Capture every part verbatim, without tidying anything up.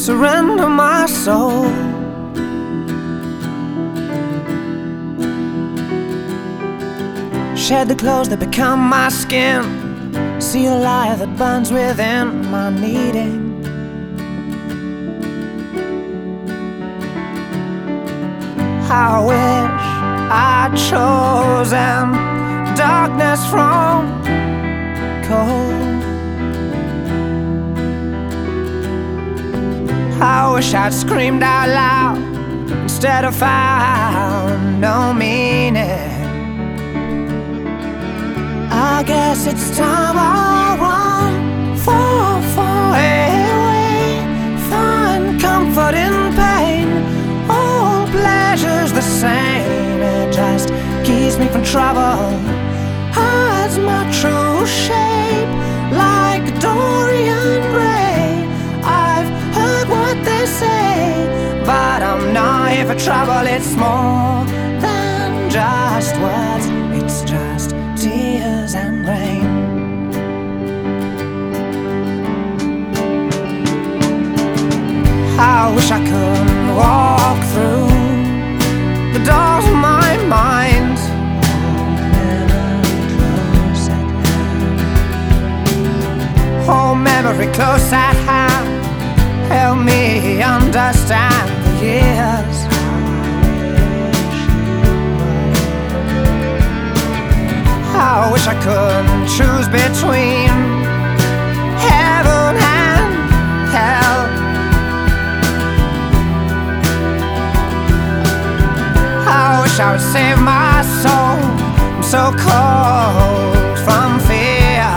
surrender my soul. Shed the clothes that become my skin, see a light that burns within my needing. I wish I'd chosen darkness from cold. I wish I'd screamed out loud instead of found no meaning. I guess it's time I run, fall far away, find comfort in pain. All pleasure's the same, it just keeps me from trouble, hides my true shape like Dorian Gray. I've heard what they say, but I'm not here for trouble. It's more than just words, it's just tears and rain. I wish I could walk through the doors of my mind, hold memory close at hand, help me understand the years. I wish I could choose between heaven and hell. I wish I would save my soul, I'm so cold from fear.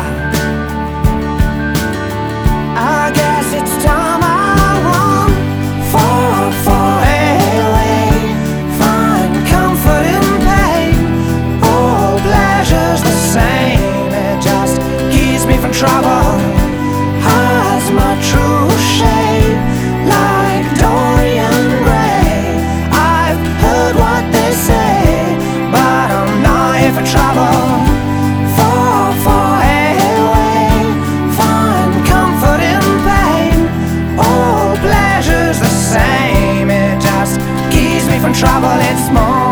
I guess it's time I run, far, far away, find comfort in pain. All pleasure's the same, it just keeps me from trouble, hides my true shape like Dorian Gray. I've heard what they say, but I'm not here for trouble. Far, far away, find comfort in pain. All pleasure's the same, it just keeps me from trouble. It's more